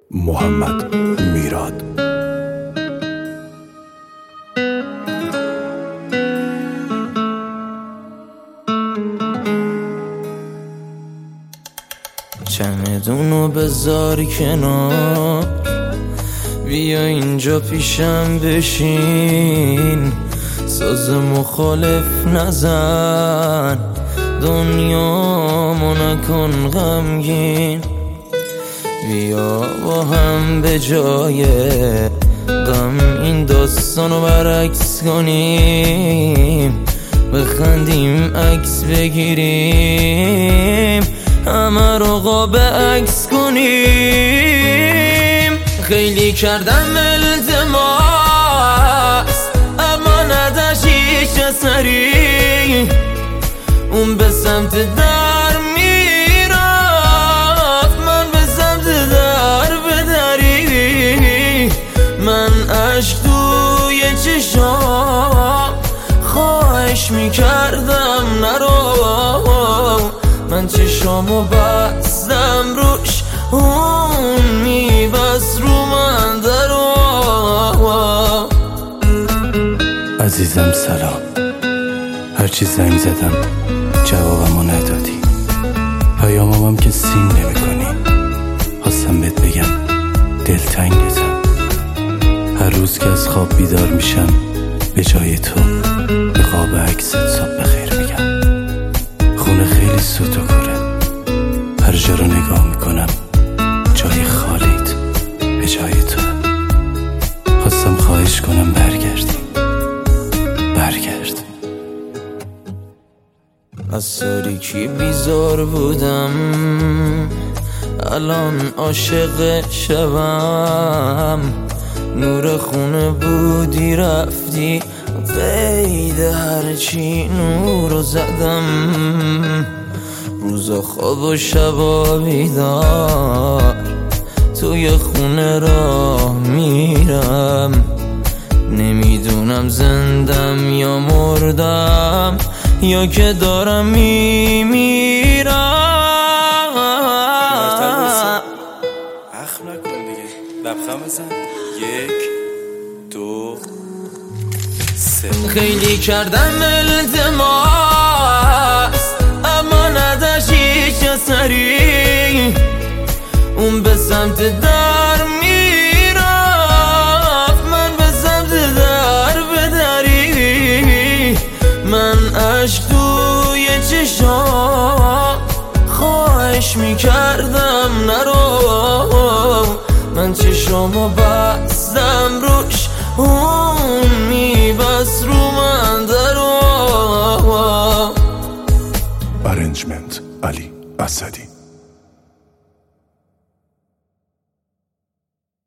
محمد میراد. چمدونو بذار کنار، بیا اینجا پیشم بشین، ساز مخالف نزن، دنیامو نکن غمگین، بیا با هم به جای غم این داستانو برعکس کنیم، بخندیم عکس بگیریم، همه رو قاب عکس کنیم. خیلی کردم التماس اما نداشت هیچ اثری، اون به سمت در میرفت، من به سمت در بدری، من عشق توی چشام خواهش میکردم نرو، من چشامو بستم روش، اون میبست رو من درو. عزیزم سلام، هرچی زنگ زدم جوابمو ندادی، پیامم که سین نمی کنی، خواستم بهت بگم دلتنگتم، هر روز که از خواب بیدار میشم به جای تو به قاب عکست صبح بخیر میگم. خونه خیلی سوت و کوره، هر جا رو نگاه میکنم جای خالیت به جای تو. خواستم خواهش کنم برگرد. از تاریکی بیزار بودم، الان عاشق شبم، نور خونه بودی رفتی، قید هرچی نورو زدم، روزا خواب و شبا بیدار، توی خونه راه میرم، نمیدونم زندم یا مردم یا که دارم میمیرم. اخم نکن دیگه، لبخند بزن. 1 2 3. خیلی کردم التماس اما نداشت هیچ اثری، اون به سمت در میرفت، من به سمت در بدری، من عشق توی چشام خواهش میکردم نرو، من چشامو بستم روش، اون میبست رو من درو. ارنجمنت علی اسدی.